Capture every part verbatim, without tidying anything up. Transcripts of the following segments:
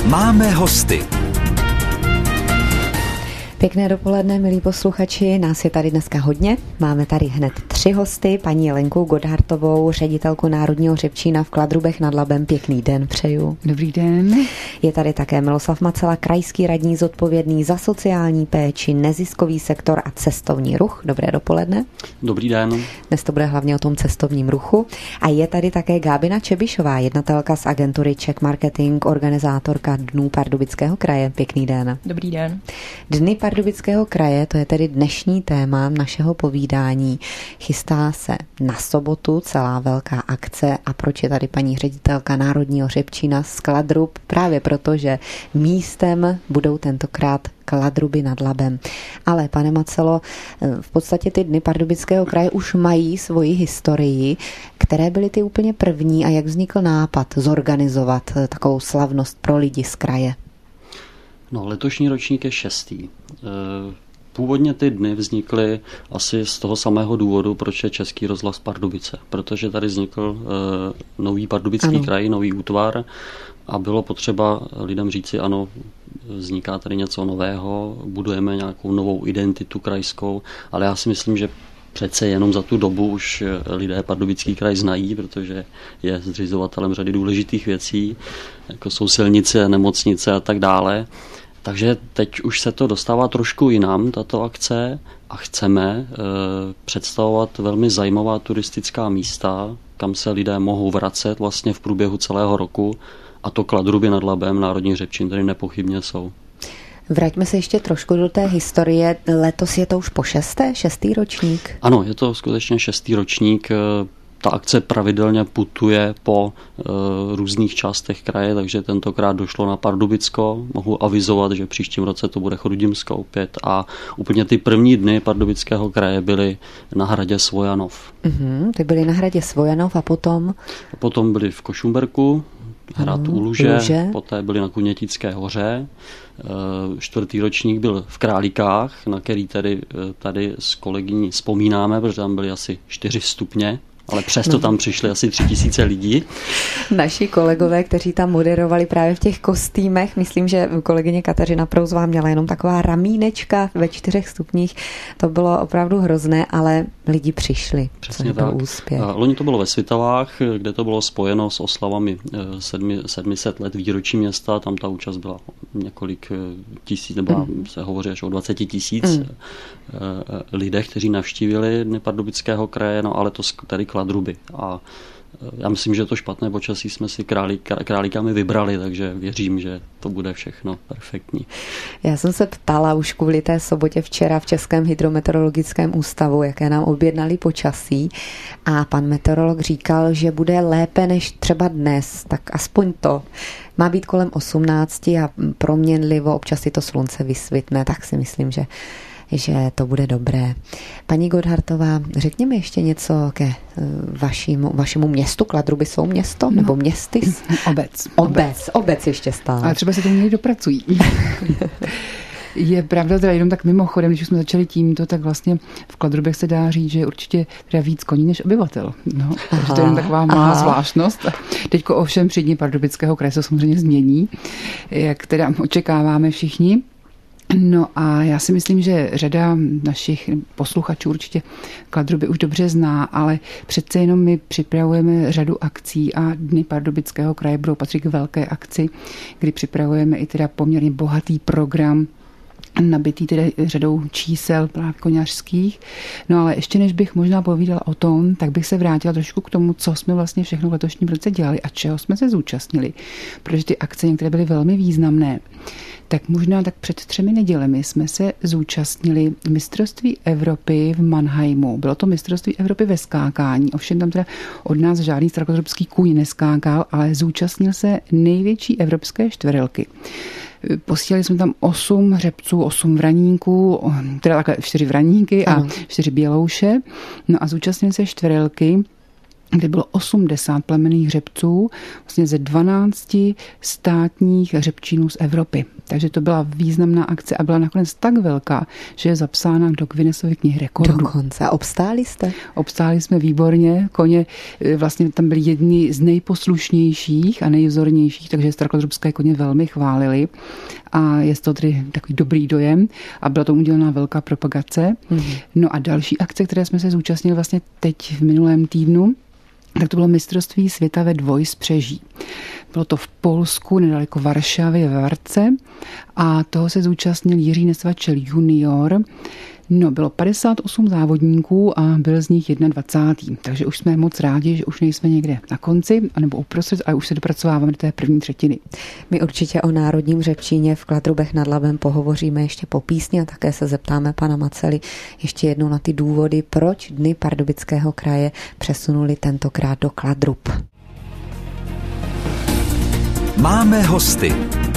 Máme hosty. Pěkné dopoledne, milí posluchači, nás je tady dneska hodně. Máme tady hned tři hosty, paní Lenku Godhartovou, ředitelku Národního hřebčína v Kladrubech nad Labem. Pěkný den přeju. Dobrý den. Je tady také Miloslav Macela, krajský radní zodpovědný za sociální péči, neziskový sektor a cestovní ruch. Dobré dopoledne. Dobrý den. Dnes to bude hlavně o tom cestovním ruchu. A je tady také Gábina Čebišová, jednatelka z agentury Czech Marketing, organizátorka Dnů Pardubického kraje. Pěkný den. Dobrý den. Dny Pardubického kraje, to je tedy dnešní téma našeho povídání. Chystá se na sobotu celá velká akce. A proč je tady paní ředitelka Národního hřebčína z Kladrub? Právě proto, že místem budou tentokrát Kladruby nad Labem. Ale, pane Macelo, v podstatě ty Dny Pardubického kraje už mají svoji historii. Které byly ty úplně první a jak vznikl nápad zorganizovat takovou slavnost pro lidi z kraje? No, letošní ročník je šestý. Původně ty dny vznikly asi z toho samého důvodu, proč je Český rozhlas Pardubice. Protože tady vznikl nový Pardubický ano. kraj, nový útvar a bylo potřeba lidem říci, ano, vzniká tady něco nového, budujeme nějakou novou identitu krajskou, ale já si myslím, že přece jenom za tu dobu už lidé Pardubický kraj znají, protože je zřizovatelem řady důležitých věcí, jako jsou silnice, nemocnice a tak dále. Takže teď už se to dostává trošku jinam, tato akce, a chceme e, představovat velmi zajímavá turistická místa, kam se lidé mohou vracet vlastně v průběhu celého roku, a to Kladruby nad Labem, Národní hřebčín, tady nepochybně jsou. Vraťme se ještě trošku do té historie. Letos je to už po šesté, šestý ročník? Ano, je to skutečně šestý ročník. Ta akce pravidelně putuje po e, různých částech kraje, takže tentokrát došlo na Pardubicko. Mohu avizovat, že příštím roce to bude Chrudimsko opět. A úplně ty první dny Pardubického kraje byly na hradě Svojanov. Mm-hmm, ty byly na hradě Svojanov a potom? A potom byly v Košumberku, hrad ano, u Luže, Luže, poté byli na Kunětické hoře. Čtvrtý ročník byl v Králíkách, na který tady, tady s kolegyní vzpomínáme, protože tam byly asi čtyři stupně. Ale přesto no. tam přišli asi tři tisíce lidí. Naši kolegové, kteří tam moderovali právě v těch kostýmech, myslím, že kolegyně Kateřina Prouzová měla jenom taková ramínečka ve čtyřech stupních. To bylo opravdu hrozné, ale lidi přišli. Přesně tak. Úspěch. Loni to bylo ve Svitavách, kde to bylo spojeno s oslavami sedmi set let výročí města. Tam ta účast byla několik tisíc, nebo mm. se hovoří až o dvacet tisíc mm. lidech, kteří navštívili Dny Pardubického kraje, no ale to tady Kladruby. A já myslím, že to špatné počasí jsme si králík, králíkami vybrali, takže věřím, že to bude všechno perfektní. Já jsem se ptala už kvůli té sobotě včera v Českém hydrometeorologickém ústavu, jaké nám objednali počasí, a pan meteorolog říkal, že bude lépe než třeba dnes, tak aspoň to. Má být kolem osmnácti a proměnlivo, občas si to slunce vysvitne, tak si myslím, že že to bude dobré. Paní Godhartová, řekněme ještě něco ke vašímu, vašemu městu. Kladruby jsou město? Nebo městy? Obec. Obec. Obec ještě stále. Ale třeba se tomu někdy dopracují. Je pravda, teda jenom tak mimochodem, když jsme začali tímto, tak vlastně v Kladrubech se dá říct, že je určitě teda víc koní než obyvatel. No, takže to je jen taková malá aha. zvláštnost. Teďko ovšem při Dní Pardubického kraje se samozřejmě změní, jak teda očekáváme všichni. No a já si myslím, že řada našich posluchačů určitě Kladruby už dobře zná, ale přece jenom my připravujeme řadu akcí a Dny Pardubického kraje budou patřit k velké akci, kdy připravujeme i teda poměrně bohatý program, nabitý tedy řadou čísel právě koňařských. No ale ještě než bych možná povídala o tom, tak bych se vrátila trošku k tomu, co jsme vlastně všechno v letošním roce dělali a čeho jsme se zúčastnili, protože ty akce některé byly velmi významné. Tak možná tak před třemi nedělemi jsme se zúčastnili mistrovství Evropy v Mannheimu. Bylo to mistrovství Evropy ve skákání, ovšem tam teda od nás žádný starokozrubský kůň neskákal, ale zúčastnil se největší evropské čtverelky. Posílali jsme tam osm hřebců, osm vraníků, teda takhle čtyři vraníky a čtyři bělouše. No a zúčastnili se čtverelky kde bylo osmdesát plemenných hřebců vlastně ze dvanácti státních hřebčínů z Evropy. Takže to byla významná akce a byla nakonec tak velká, že je zapsána do Guinnessovy knihy rekordů. Dokonce. A obstáli jste? Obstáli jsme výborně. Koně vlastně tam byli jedni z nejposlušnějších a nejvzornějších, takže starokladrubské koně velmi chválili. A je to tedy takový dobrý dojem a byla tomu udělaná velká propagace. Mm-hmm. No a další akce, které jsme se zúčastnili vlastně teď v minulém týdnu, tak to bylo mistrovství světa ve dvojspřeží. Bylo to v Polsku, nedaleko Varšavy, ve Varce a toho se zúčastnil Jiří Nesvačel junior. No, bylo padesát osm závodníků a byl z nich dvacátý první Takže už jsme moc rádi, že už nejsme někde na konci, anebo uprostřed, a už se dopracováváme do té první třetiny. My určitě o národním hřebčíně v Kladrubech nad Labem pohovoříme ještě po písni a také se zeptáme pana Macely ještě jednou na ty důvody, proč Dny Pardubického kraje přesunuli tentokrát do Kladrub. Máme hosty.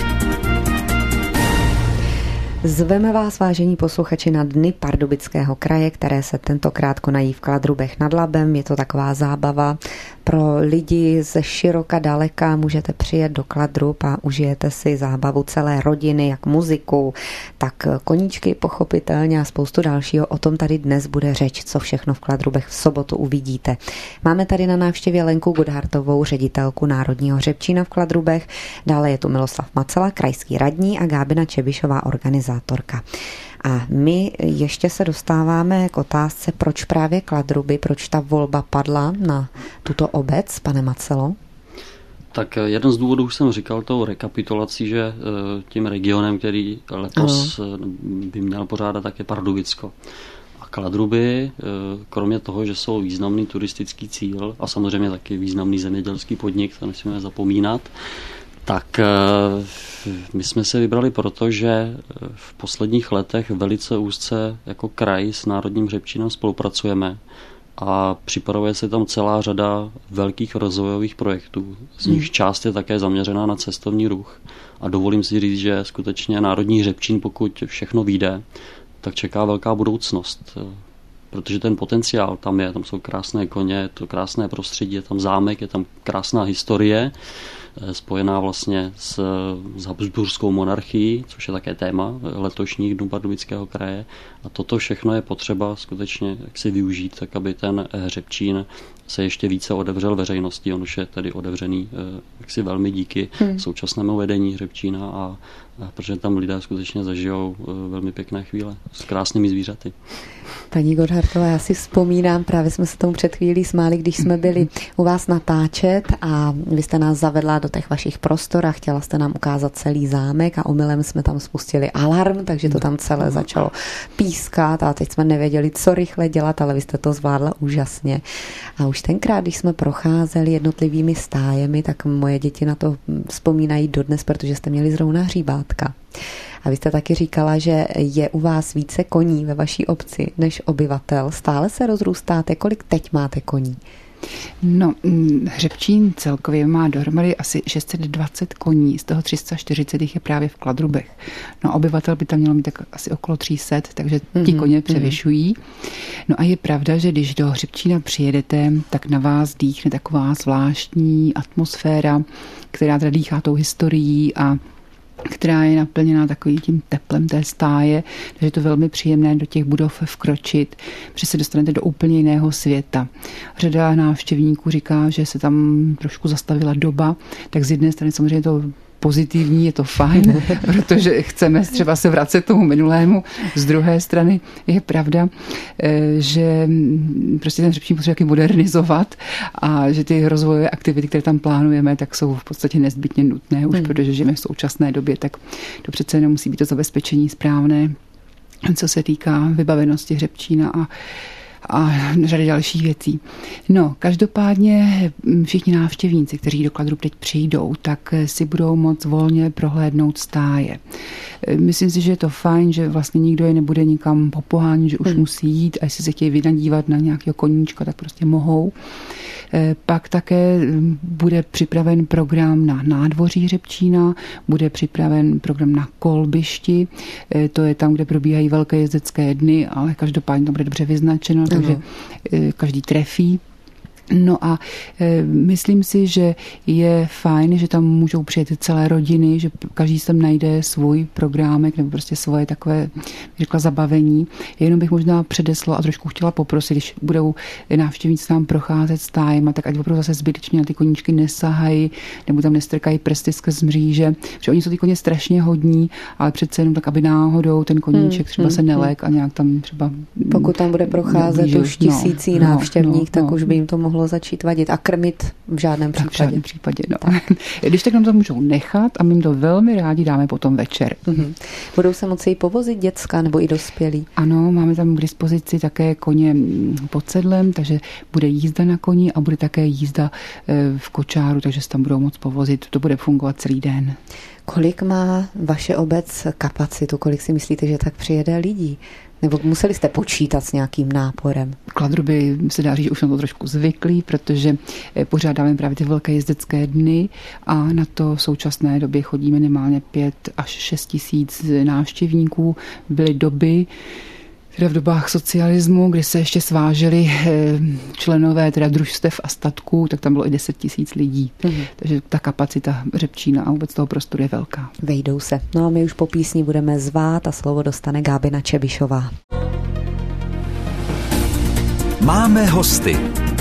Zveme vás, vážení posluchači, na Dny Pardubického kraje, které se tentokrát konají v Kladrubech nad Labem. Je to taková zábava pro lidi ze široka daleka. Můžete přijet do Kladrub a užijete si zábavu celé rodiny, jak muziku, tak koníčky pochopitelně a spoustu dalšího. O tom tady dnes bude řeč, co všechno v Kladrubech v sobotu uvidíte. Máme tady na návštěvě Lenku Godhartovou, ředitelku Národního hřebčína v Kladrubech. Dále je tu Miloslav Macela, krajský radní, a Gábina Čebišová, organizátorka. A my ještě se dostáváme k otázce, proč právě Kladruby, proč ta volba padla na tuto obec, pane Macelo? Tak jeden z důvodů už jsem říkal tou rekapitulací, že tím regionem, který letos ano. by měl pořádat, tak je Pardubicko. A Kladruby, kromě toho, že jsou významný turistický cíl a samozřejmě taky významný zemědělský podnik, to nesmíme zapomínat, tak my jsme se vybrali proto, že v posledních letech velice úzce jako kraj s Národním hřebčínem spolupracujeme a připravuje se tam celá řada velkých rozvojových projektů. Z nich část je také zaměřená na cestovní ruch. A dovolím si říct, že skutečně Národní hřebčín, pokud všechno vyjde, tak čeká velká budoucnost. Protože ten potenciál tam je, tam jsou krásné koně, je to krásné prostředí, je tam zámek, je tam krásná historie, spojená vlastně s, s habsburskou monarchií, což je také téma letošních Dnů Pardubického kraje. A toto všechno je potřeba skutečně jak si využít, tak aby ten hřebčín se ještě více otevřel veřejnosti. On už je tedy otevřený jaksi velmi díky hmm. současnému vedení hřebčína a, a protože tam lidé skutečně zažijou velmi pěkné chvíle s krásnými zvířaty. Paní Godhartová, já si vzpomínám, právě jsme se tomu před chvílí smáli, když jsme byli u vás natáčet a vy jste nás zavedla do těch vašich prostor a chtěla jste nám ukázat celý zámek a omylem jsme tam spustili alarm, takže to tam celé začalo pískat a teď jsme nevěděli, co rychle dělat, ale vy jste to zvládla úžasně. A už tenkrát, když jsme procházeli jednotlivými stájemi, tak moje děti na to vzpomínají dodnes, protože jste měli zrovna hříbátka. A vy jste taky říkala, že je u vás více koní ve vaší obci než obyvatel. Stále se rozrůstáte. Kolik teď máte koní? No, hřebčín celkově má dohromady asi šest set dvacet koní, z toho tři sta čtyřicet jich je právě v Kladrubech. No, obyvatel by tam mělo mít tak asi okolo tři sta, takže ti koně převyšují. No a je pravda, že když do hřebčína přijedete, tak na vás dýchne taková zvláštní atmosféra, která teda dýchá tou historií a která je naplněná takovým tím teplem té stáje, takže je to velmi příjemné do těch budov vkročit, protože se dostanete do úplně jiného světa. Řada návštěvníků říká, že se tam trošku zastavila doba, tak z jedné strany samozřejmě to pozitivní, je to fajn, protože chceme třeba se vracet tomu minulému. Z druhé strany je pravda, že prostě ten hřebčín potřebuje modernizovat a že ty rozvojové aktivity, které tam plánujeme, tak jsou v podstatě nezbytně nutné, už hmm. protože žijeme v současné době, tak to přece jenom musí být to zabezpečení správné, co se týká vybavenosti hřebčína a a řady dalších věcí. No, každopádně všichni návštěvníci, kteří do Kladrub teď přijdou, tak si budou moc volně prohlédnout stáje. Myslím si, že je to fajn, že vlastně nikdo je nebude nikam popohánět, že už hmm. musí jít a jestli se chtějí vynadívat na nějakého koníčka, tak prostě mohou. Pak také bude připraven program na nádvoří hřebčína, bude připraven program na kolbišti, to je tam, kde probíhají velké jezdecké dny, ale každopádně to bude dobře vyznačeno, takže každý trefí. No a e, myslím si, že je fajn, že tam můžou přijet celé rodiny, že každý si tam najde svůj programek nebo prostě svoje takové, řekla, zabavení. Jenom bych možná předeslo a trošku chtěla poprosit, když budou návštěvníci nám procházet stájem, tak ať opravdu zase zbytečně na ty koníčky nesahají, nebo tam nestrkají prsty skrz mříže, protože oni jsou ty koně strašně hodní, ale přece jenom tak, aby náhodou ten koníček třeba hmm, se nelek a nějak tam třeba... Pokud tam bude procházet už tisící no, návštěvník, no, tak no. už by jim to mohlo začít vadit a krmit v žádném případě. Tak v žádném případě, no. Tak. Když tak nám to můžou nechat a my jim to velmi rádi dáme potom večer. Mm-hmm. Budou se moci povozit děcka nebo i dospělí? Ano, máme tam k dispozici také koně pod sedlem, takže bude jízda na koni a bude také jízda v kočáru, takže se tam budou moct povozit. To bude fungovat celý den. Kolik má vaše obec kapacitu? Kolik si myslíte, že tak přijede lidí? Nebo museli jste počítat s nějakým náporem? Kladruby se dá říct, že už na to trošku zvyklí, protože pořádáme právě ty velké jezdecké dny a na to v současné době chodí minimálně pět až šest tisíc návštěvníků. Byly doby, teda v dobách socialismu, kdy se ještě sváželi členové teda družstev a statků, tak tam bylo i deset tisíc lidí. Mhm. Takže ta kapacita Řepčína a vůbec toho prostoru je velká. Vejdou se. No a my už po písni budeme zvát a slovo dostane Gábina Čebišová. Máme hosty.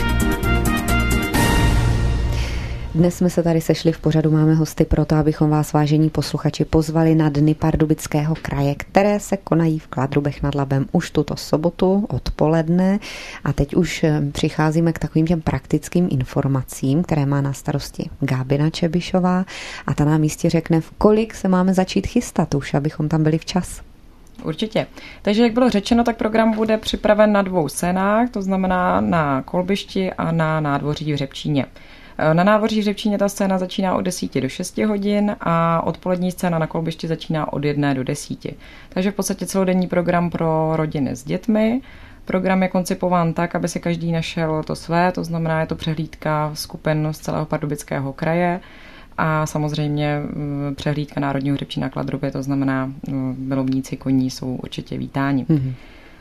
Dnes jsme se tady sešli v pořadu Máme hosty proto, abychom vás, vážení posluchači, pozvali na Dny Pardubického kraje, které se konají v Kladrubech nad Labem už tuto sobotu odpoledne. A teď už přicházíme k takovým těm praktickým informacím, které má na starosti Gábina Čebišová a ta nám jistě řekne, v kolik se máme začít chystat už, abychom tam byli včas. Určitě. Takže jak bylo řečeno, tak program bude připraven na dvou scénách, to znamená na kolbišti a na nádvoří v Řepčíně. Na nádvoří v Řepčíně ta scéna začíná od desíti do šesti hodin a odpolední scéna na kolbišti začíná od jedné do desíti. Takže v podstatě celodenní program pro rodiny s dětmi. Program je koncipován tak, aby si každý našel to své, to znamená, je to přehlídka skupin z celého Pardubického kraje a samozřejmě přehlídka Národního hřebčína Kladruby, to znamená, milovníci koní jsou určitě vítáni. Mm-hmm.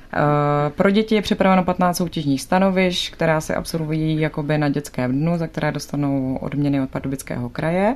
Pro děti je připraveno patnáct soutěžních stanovišť, která se absolvují jakoby na dětském dnu, za které dostanou odměny od Pardubického kraje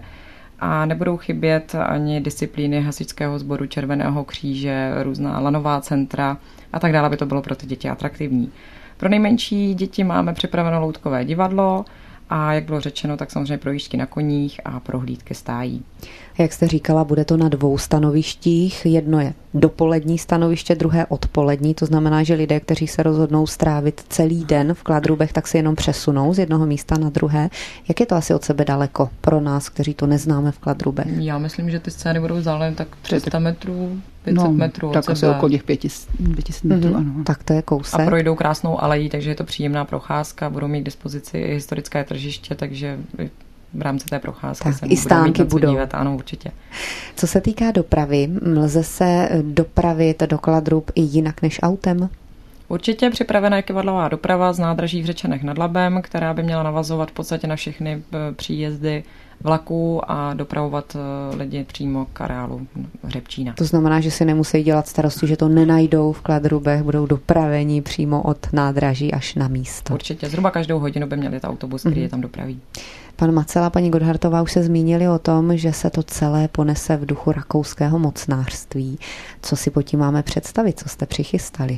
a nebudou chybět ani disciplíny hasičského sboru, Červeného kříže, různá lanová centra a tak dále, aby to bylo pro ty děti atraktivní. Pro nejmenší děti máme připraveno loutkové divadlo a jak bylo řečeno, tak samozřejmě projížďky na koních a prohlídky stájí. Jak jste říkala, bude to na dvou stanovištích. Jedno je dopolední stanoviště, druhé odpolední. To znamená, že lidé, kteří se rozhodnou strávit celý den v Kladrubech, tak se jenom přesunou z jednoho místa na druhé. Jak je to asi od sebe daleko pro nás, kteří to neznáme v Kladrubech? Já myslím, že ty scény budou vzdálené tak tři sta metrů, pět set no, metrů od tak sebe. asi okolo těch pět set metrů, mm-hmm. ano. Tak to je kousek. A projdou krásnou alejí, takže je to příjemná procházka. Budou mít k dispozici i historické tržiště, takže v rámci té procházky tak, se i stánky budou. Dívat, ano, určitě. Co se týká dopravy, lze se dopravit do Kladrub i jinak než autem? Určitě připravena je kyvadlová doprava z nádraží v Řečenech nad Labem, která by měla navazovat v podstatě na všechny příjezdy vlaků a dopravovat lidi přímo k areálu Řepčína. To znamená, že si nemusí dělat starosti, že to nenajdou v Kladrubech, budou dopraveni přímo od nádraží až na místo. Určitě, zhruba každou hodinu by měl jít autobus, který mm-hmm. je tam dopraví. Pan Macela a paní Godhartová už se zmínili o tom, že se to celé ponese v duchu rakouského mocnářství. Co si pod tím máme představit, co jste přichystali?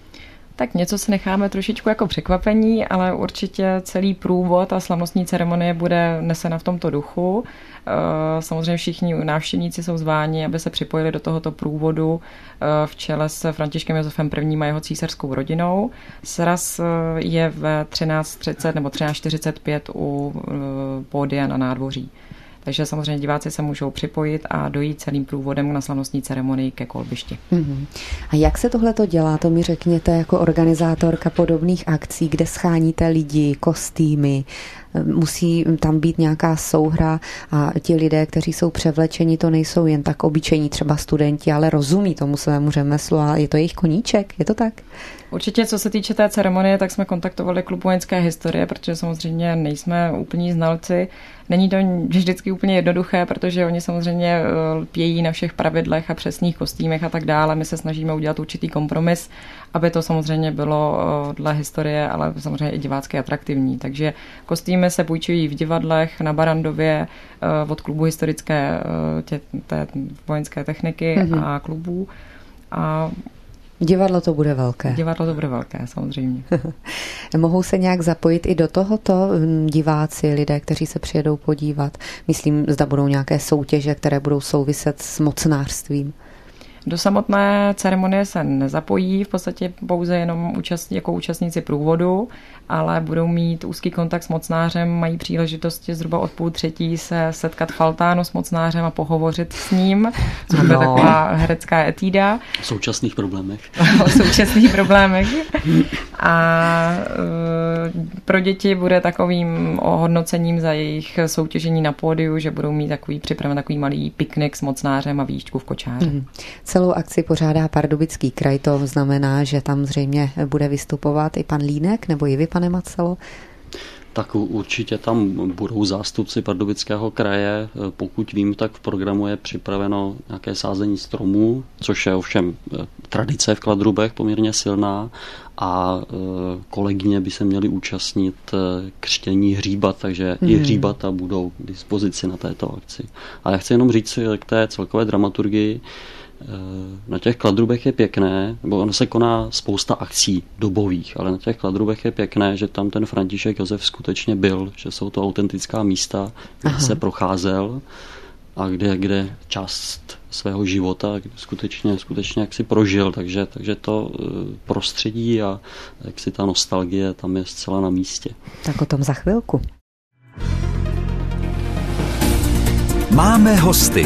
Tak něco si necháme trošičku jako překvapení, ale určitě celý průvod a slavnostní ceremonie bude nesena v tomto duchu. Samozřejmě všichni návštěvníci jsou zváni, aby se připojili do tohoto průvodu v čele s Františkem Josefem prvním a jeho císařskou rodinou. Sraz je v třináct třicet nebo třináct čtyřicet pět u pódia na nádvoří. Takže samozřejmě diváci se můžou připojit a dojít celým průvodem na slavnostní ceremonii ke kolbišti. Mm-hmm. A jak se tohle to dělá? To mi řekněte jako organizátorka podobných akcí, kde scháníte lidi, kostýmy. musí tam být nějaká souhra a ti lidé, kteří jsou převlečeni, to nejsou jen tak obyčejní třeba studenti, ale rozumí tomu svému řemeslu a je to jejich koníček, je to tak? Určitě, co se týče té ceremonie, tak jsme kontaktovali Klub vojenské historie, protože samozřejmě nejsme úplní znalci. Není to vždycky úplně jednoduché, protože oni samozřejmě lpějí na všech pravidlech a přesných kostýmech a tak dále. My se snažíme udělat určitý kompromis, aby to samozřejmě bylo dle historie, ale samozřejmě i divácky atraktivní. Takže kostýmy se půjčují v divadlech na Barandově od Klubu historické tě, té vojenské techniky mm-hmm. a klubů. A divadlo to bude velké. Divadlo to bude velké, samozřejmě. Mohou se nějak zapojit i do tohoto diváci, lidé, kteří se přijedou podívat? Myslím, zda budou nějaké soutěže, které budou souviset s mocnářstvím. Do samotné ceremonie se nezapojí, v podstatě pouze jenom účastní, jako účastníci průvodu, ale budou mít úzký kontakt s mocnářem, mají příležitosti zhruba od půl třetí se setkat v Faltánu s mocnářem a pohovořit s ním, což bude no. taková herecká etída. O současných problémech. O současných problémech. A pro děti bude takovým ohodnocením za jejich soutěžení na pódiu, že budou mít takový připraven takový malý piknik s mocnářem a výšku v kočáře. Mm. Celou akci pořádá Pardubický kraj, to znamená, že tam zřejmě bude vystupovat i pan Línek, nebo i vy, pane Macelo? Tak určitě tam budou zástupci Pardubického kraje. Pokud vím, tak v programu je připraveno nějaké sázení stromů, což je ovšem tradice v Kladrubech poměrně silná a kolegyně by se měly účastnit křtění hříbat, takže mm. i hříbata budou k dispozici na této akci. A já chci jenom říct k té celkové dramaturgii. Na těch Kladrubech je pěkné, nebo ono se koná spousta akcí dobových, ale na těch Kladrubech je pěkné, že tam ten František Josef skutečně byl, že jsou to autentická místa, kde Aha. se procházel a kde, kde část svého života skutečně, skutečně jak si prožil, takže, takže to prostředí a jak si ta nostalgie tam je zcela na místě. Tak o tom za chvilku. Máme hosty.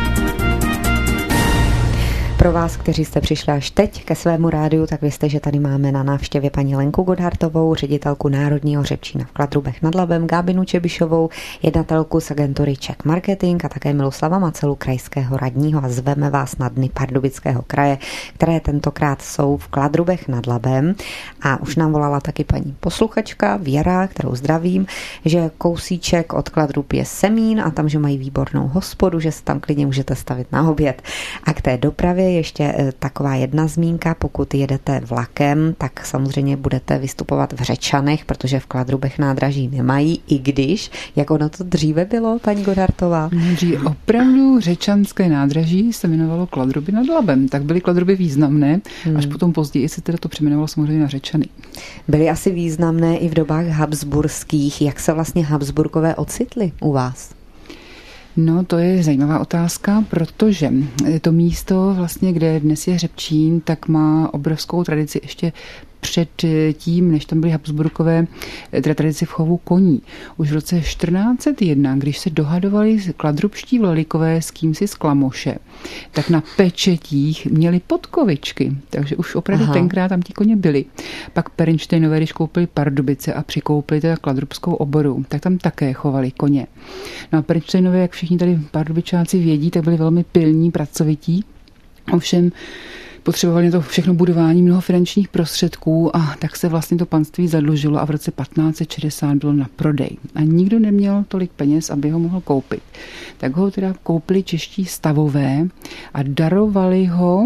Pro vás, kteří jste přišli až teď ke svému rádiu, tak víte, že tady máme na návštěvě paní Lenku Godhartovou, ředitelku Národního hřebčína v Kladrubech nad Labem, Gábinu Čebišovou, jednatelku z agentury Czech Marketing a také Miloslava Macelu, krajského radního, a zveme vás na Dny Pardubického kraje, které tentokrát jsou v Kladrubech nad Labem. A už nám volala taky paní posluchačka Věra, kterou zdravím, že kousíček od Kladrub je Semín a tam, že mají výbornou hospodu, že se tam klidně můžete stavit na oběd. A k té dopravě ještě taková jedna zmínka, pokud jedete vlakem, tak samozřejmě budete vystupovat v Řečanech, protože v Kladrubech nádraží nemají, i když, jak ono to dříve bylo, paní Godhartová? Dříve opravdu řečanské nádraží se jmenovalo Kladruby nad Labem, tak byly Kladruby významné, hmm. až potom později se teda to přejmenovalo samozřejmě na Řečany. Byly asi významné i v dobách habsburských. Jak se vlastně Habsburkové ocitli u vás? No, to je zajímavá otázka, protože to místo, vlastně, kde dnes je Hřebčín, tak má obrovskou tradici ještě před tím, než tam byly Habsburkové, teda tradici v chovu koní. Už v roce čtrnáct set jedna, když se dohadovali kladrubští vlelikové s kýmsi z Klamoše, tak na pečetích měli podkovičky, takže už opravdu Aha. tenkrát tam ti koně byli. Pak Perinštejnové, když koupili Pardubice a přikoupili teda kladrubskou oboru, tak tam také chovali koně. No a Perinštejnové, jak všichni tady pardubičáci vědí, tak byli velmi pilní, pracovití. Ovšem potřebovali to všechno budování mnoho finančních prostředků a tak se vlastně to panství zadlužilo a v roce patnáct set šedesát bylo na prodej. A nikdo neměl tolik peněz, aby ho mohl koupit. Tak ho teda koupili čeští stavové a darovali ho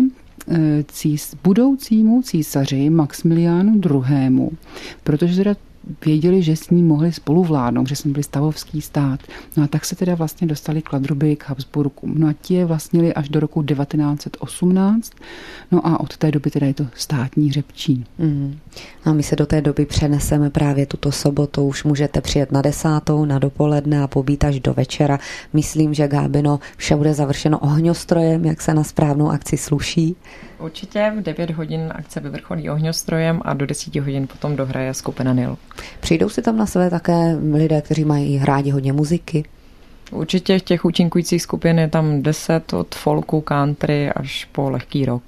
cís, budoucímu císaři Maxmiliánu druhému, protože teda věděli, že s ním mohli spolu vládnout, že jsme byli stavovský stát. No a tak se teda vlastně dostali Kladruby k Habsburkům. No a ti je vlastnili až do roku devatenáct set osmnáct. No a od té doby teda je to státní Hřebčín. Mm. A my se do té doby přeneseme právě tuto sobotu. Už můžete přijet na desátou, na dopoledne a pobít až do večera. Myslím, že, Gábino, vše bude završeno ohňostrojem, jak se na správnou akci sluší. Určitě v devět hodin akce vyvrcholí ohňostrojem a do deseti hodin potom dohraje skupina Nil. Přijdou si tam na své také lidé, kteří mají rádi hodně muziky? Určitě těch účinkujících skupin je tam deset, od folku, country až po lehký rock.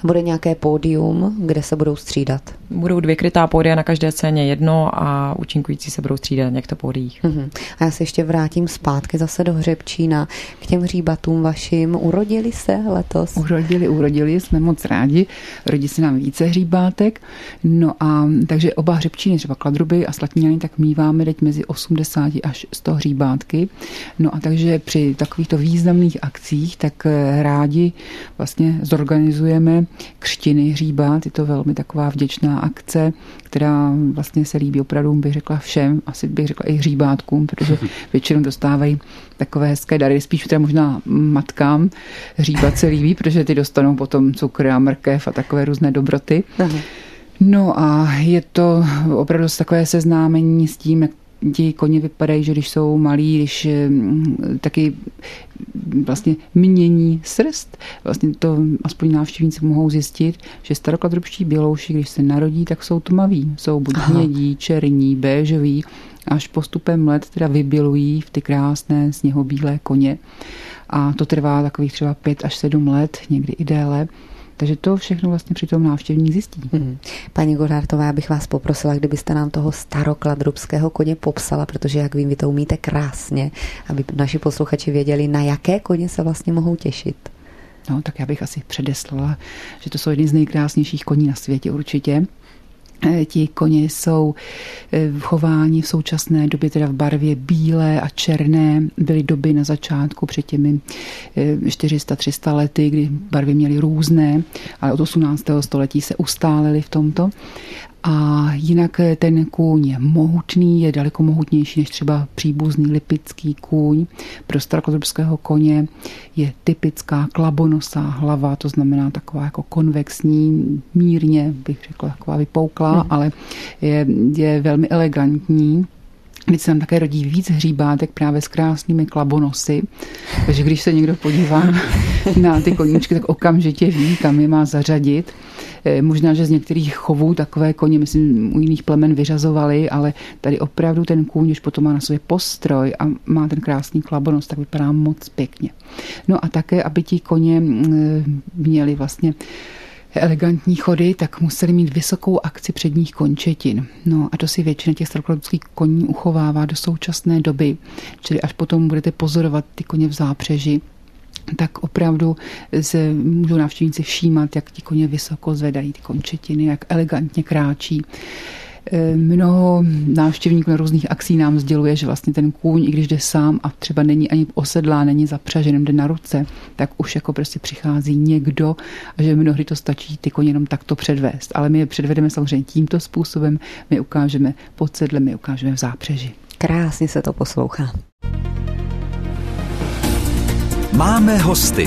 Bude nějaké pódium, kde se budou střídat? Budou dvě krytá pódia, na každé scéně jedno a účinkující se budou střídat na těchto pódiích. Uh-huh. A já se ještě vrátím zpátky zase do Hřebčína k těm hříbatům vašim. Urodili se letos? Urodili, urodili, jsme moc rádi. Rodí se nám více hříbátek. No a takže oba Hřebčíny, třeba Kladruby a Slatíňany, tak míváme teď mezi osmdesát až sto hříbátky. No a takže při takovýchto významných akcích tak rádi vlastně zorganizujeme křtiny hříbát. Je to velmi taková vděčná akce, která vlastně se líbí opravdu, bych řekla všem, asi bych řekla i hříbátkům, protože většinou dostávají takové hezké dary, spíš teda možná matkám hříbat se líbí, protože ty dostanou potom cukr a mrkev a takové různé dobroty. Aha. No a je to opravdu takové seznámení s tím, jak ti koně vypadají, že když jsou malí, když taky vlastně mění srst. Vlastně to aspoň návštěvníci mohou zjistit, že starokladrubští bělouši, když se narodí, tak jsou tmaví. Jsou buď hnědí, černí, béžoví, až postupem let teda vybělují v ty krásné sněhobílé koně. A to trvá takových třeba pět až sedm let, někdy i déle. Takže to všechno vlastně při tom návštěvník zjistí. Hmm. Paní Godártová, já bych vás poprosila, kdybyste nám toho starokladrubského koně popsala, protože jak vím, vy to umíte krásně, aby naši posluchači věděli, na jaké koně se vlastně mohou těšit. No, tak já bych asi předeslala, že to jsou jedny z nejkrásnějších koní na světě určitě. Ti koně jsou v chování v současné době teda v barvě bílé a černé. Byly doby na začátku před těmi čtyři sta tři sta lety, kdy barvy měly různé, ale od osmnáctého století se ustálily v tomto. A jinak ten kůň je mohutný, je daleko mohutnější než třeba příbuzný lipický kůň. Pro starokladrubského koně je typická klabonosá hlava, to znamená taková jako konvexní, mírně bych řekla taková vypouklá, hmm. ale je, je velmi elegantní. Když se nám také rodí víc hříbátek právě s krásnými klabonosy, takže když se někdo podívá na ty koníčky, tak okamžitě ví, kam je má zařadit. Možná, že z některých chovů takové koně, myslím, u jiných plemen vyřazovali, ale tady opravdu ten kůň, když potom má na sobě postroj a má ten krásný klabonos, tak vypadá moc pěkně. No a také, aby ti koně měli vlastně elegantní chody, tak museli mít vysokou akci předních končetin. No a to si většina těch starokladrubských koní uchovává do současné doby, čili až potom budete pozorovat ty koně v zápřeži, tak opravdu se můžou návštěvníci všímat, jak ti koně vysoko zvedají ty končetiny, jak elegantně kráčí. Mnoho návštěvníků na různých akcí nám sděluje, že vlastně ten kůň, i když jde sám a třeba není ani osedlá, není zapřažen, jde na ruce, tak už jako prostě přichází někdo a že mnohdy to stačí ty koně jenom takto předvést. Ale my je předvedeme samozřejmě tímto způsobem, my ukážeme pod sedlem, my ukážeme v zápřeži. Krásně se to poslouchá. Máme hosty.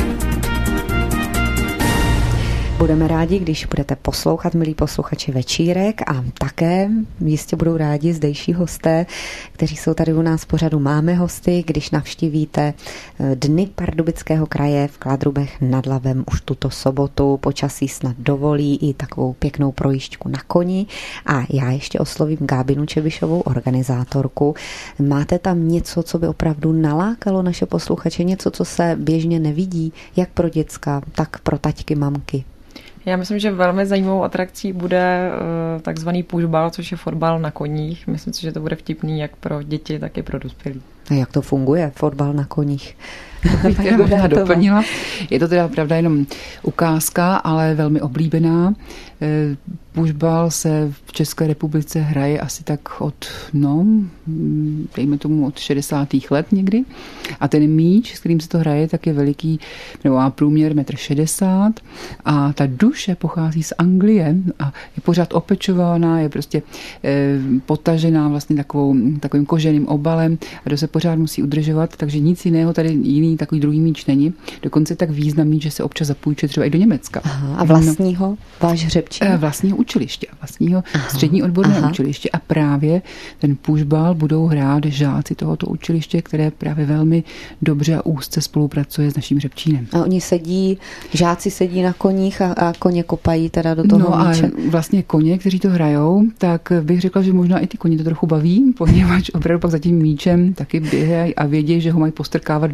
Budeme rádi, když budete poslouchat, milí posluchači, večírek a také jistě budou rádi zdejší hosté, kteří jsou tady u nás v pořadu Máme hosty, když navštívíte Dny Pardubického kraje v Kladrubech nad Labem už tuto sobotu. Počasí snad dovolí i takovou pěknou projížďku na koni. A já ještě oslovím Gábinu Čebišovou, organizátorku. Máte tam něco, co by opravdu nalákalo naše posluchače, něco, co se běžně nevidí, jak pro děcka, tak pro taťky, mamky? Já myslím, že velmi zajímavou atrakcí bude uh, takzvaný pushball, což je fotbal na koních. Myslím si, že to bude vtipný jak pro děti, tak i pro dospělí. A jak to funguje, fotbal na koních? Já doplnila. Je to teda pravda jenom ukázka, ale velmi oblíbená. Pushball se v České republice hraje asi tak od, no, dejme tomu od šedesátých let někdy. A ten míč, s kterým se to hraje, tak je veliký, nebo má průměr metr šedesát a ta duše pochází z Anglie a je pořád opečovaná, je prostě eh, potažená vlastně takovou, takovým koženým obalem a to se pořád musí udržovat, takže nic jiného tady jiný takový druhý míč není. Dokonce tak významný, že se občas zapůjčuje třeba i do Německa. Aha, a vlastního no, váš Hřebčín? Vlastního učiliště, vlastního Aha, střední odborné Aha. učiliště a právě ten pushball budou hrát žáci tohoto učiliště, které právě velmi dobře a úzce spolupracuje s naším Hřebčínem. A oni sedí, žáci sedí na koních a, a koně kopají teda do toho no míče. A vlastně koně, kteří to hrajou, tak bych řekla, že možná i ty koně to trochu baví, poněvadž opravdu pak za tím míčem taky běhají a vědí, že ho mají postrkávat dopředu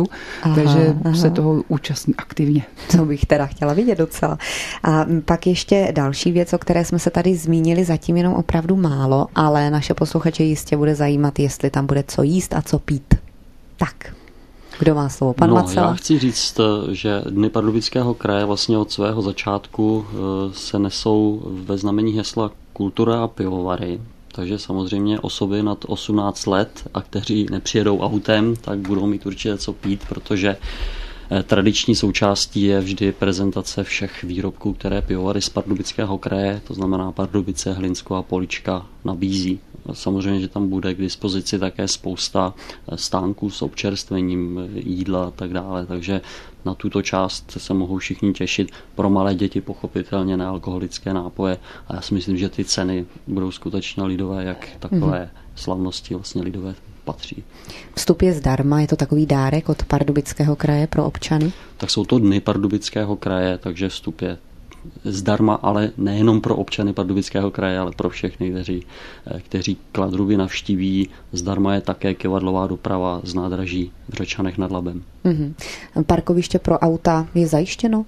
Pražiju, aha, takže aha. se toho účastní aktivně. To bych teda chtěla vidět docela. A pak ještě další věc, o které jsme se tady zmínili, zatím jenom opravdu málo, ale naše posluchače jistě bude zajímat, jestli tam bude co jíst a co pít. Tak, kdo má slovo? Pan no, Macela? Já chci říct, že Dny Pardubického kraje vlastně od svého začátku se nesou ve znamení hesla kultura a pivovary. Takže samozřejmě osoby nad osmnáct let a kteří nepřijedou autem, tak budou mít určitě co pít, protože tradiční součástí je vždy prezentace všech výrobků, které pivovary z Pardubického kraje, to znamená Pardubice, Hlinsko a Polička, nabízí. Samozřejmě, že tam bude k dispozici také spousta stánků s občerstvením, jídla a tak dále, takže na tuto část se mohou všichni těšit. Pro malé děti pochopitelně nealkoholické nápoje a já si myslím, že ty ceny budou skutečně lidové, jak takové mm. slavnosti vlastně lidové patří. Vstup je zdarma, je to takový dárek od Pardubického kraje pro občany? Tak jsou to Dny Pardubického kraje, takže vstup je zdarma, ale nejenom pro občany Pardubického kraje, ale pro všechny, kteří, kteří Kladruby navštíví. Zdarma je také kivadlová doprava z nádraží v Řečanech nad Labem. Mm-hmm. Parkoviště pro auta je zajištěno?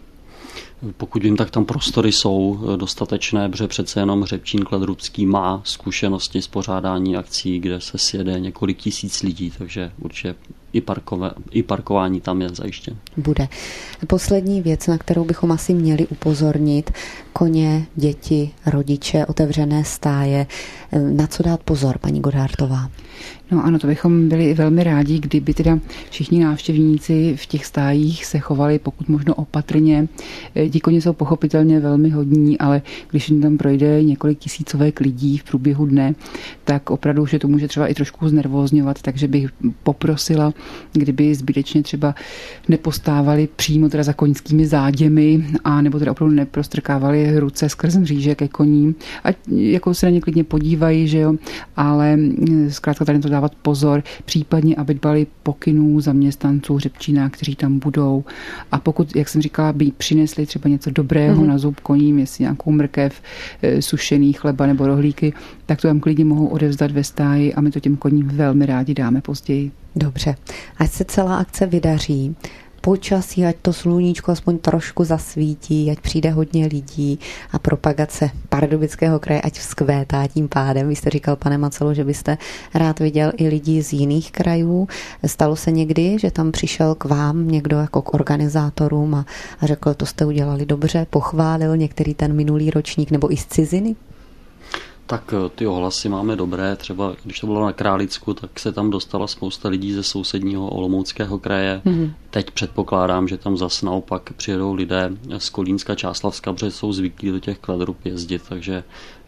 Pokud vím, tak tam prostory jsou dostatečné, protože přece jenom Hřebčín Kladrubský má zkušenosti s pořádání akcí, kde se sjede několik tisíc lidí, takže určitě i, parkové, i parkování tam je zajištěn. Bude. Poslední věc, na kterou bychom asi měli upozornit, koně, děti, rodiče, otevřené stáje. Na co dát pozor, paní Godártová? No ano, to bychom byli velmi rádi, kdyby teda všichni návštěvníci v těch stájích se chovali pokud možno opatrně. Ti koně jsou pochopitelně velmi hodní, ale když tam projde několik tisícovek lidí v průběhu dne, tak opravdu už je to může třeba i trošku znervózňovat, takže bych poprosila, kdyby zbytečně třeba nepostávali přímo teda za koňskými záděmi a nebo teda opravdu neprostrkávali ruce skrz mříže ke koním. Ať jako se na ně klidně podívají, že jo, ale zkrátka tady to dávat pozor, případně aby dbali pokynů zaměstnanců Hřebčína, kteří tam budou. A pokud, jak jsem říkala, by přinesli třeba něco dobrého mm-hmm. na zub koním, jestli nějakou mrkev, sušený chleba nebo rohlíky, tak to tam klidně mohou odevzdat ve stáji a my to těm koním velmi rádi dáme později. Dobře. Ať se celá akce vydaří, počasí, ať to sluníčko aspoň trošku zasvítí, ať přijde hodně lidí a propagace Pardubického kraje ať vzkvétá tím pádem. Vy jste říkal, pane Macelo, že byste rád viděl i lidi z jiných krajů. Stalo se někdy, že tam přišel k vám někdo jako k organizátorům a řekl, to jste udělali dobře, pochválil některý ten minulý ročník nebo i z ciziny? Tak ty ohlasy máme dobré, třeba když to bylo na Králicku, tak se tam dostala spousta lidí ze sousedního Olomouckého kraje. Mm-hmm. Teď předpokládám, že tam zas naopak přijedou lidé z Kolínska, Čáslavska, protože jsou zvyklí do těch Kladrub jezdit, takže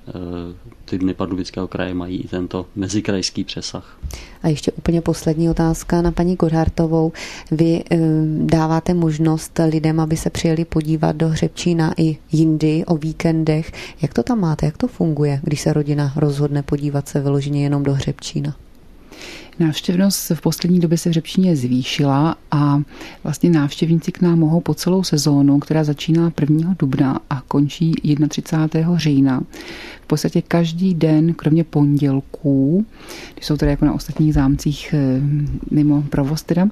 ty Dny Pardubického kraje mají i tento mezikrajský přesah. A ještě úplně poslední otázka na paní Godártovou. Vy e, dáváte možnost lidem, aby se přijeli podívat do Hřebčína i jindy o víkendech. Jak to tam máte? Jak to funguje, když se rodina rozhodne podívat se vyloženě jenom do Hřebčína? Návštěvnost v poslední době se v Hřebčíně zvýšila a vlastně návštěvníci k nám mohou po celou sezónu, která začíná prvního dubna a končí třicátého prvního října. V podstatě každý den, kromě pondělků, když jsou tady jako na ostatních zámcích mimo provoz teda,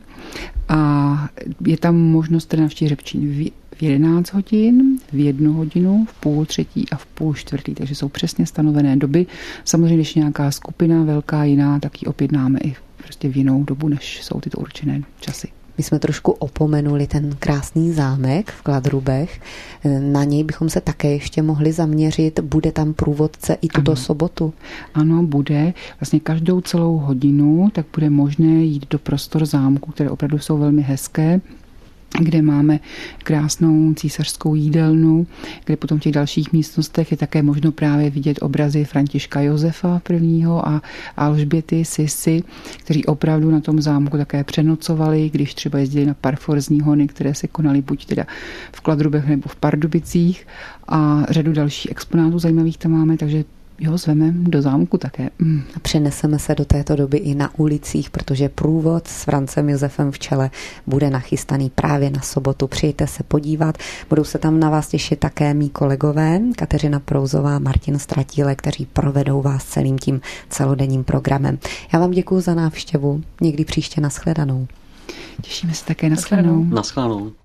a je tam možnost teda navštívit Hřebčín v jedenáct hodin, v jednu hodinu, v půl třetí a v půl čtvrtý, takže jsou přesně stanovené doby. Samozřejmě, když nějaká skupina velká jiná, tak ji objednáme i prostě v jinou dobu, než jsou tyto určené časy. My jsme trošku opomenuli ten krásný zámek v Kladrubech. Na něj bychom se také ještě mohli zaměřit. Bude tam průvodce i tuto ano. sobotu? Ano, bude. Vlastně každou celou hodinu tak bude možné jít do prostor zámku, které opravdu jsou velmi hezké, kde máme krásnou císařskou jídelnu, kde potom v těch dalších místnostech je také možno právě vidět obrazy Františka Josefa prvního a Alžběty Sisy, kteří opravdu na tom zámku také přenocovali, když třeba jezdili na parforzní hony, které se konaly buď teda v Kladrubech nebo v Pardubicích, a řadu dalších exponátů zajímavých tam máme, takže jo, zveme do zámku také. Mm. A přeneseme se do této doby i na ulicích, protože průvod s Francem Josefem v čele bude nachystaný právě na sobotu. Přijďte se podívat. Budou se tam na vás těšit také mý kolegové, Kateřina Prouzová, Martin Stratílek, kteří provedou vás celým tím celodenním programem. Já vám děkuji za návštěvu. Někdy příště nashledanou. Těšíme se také. Naschledanou. Naschledanou.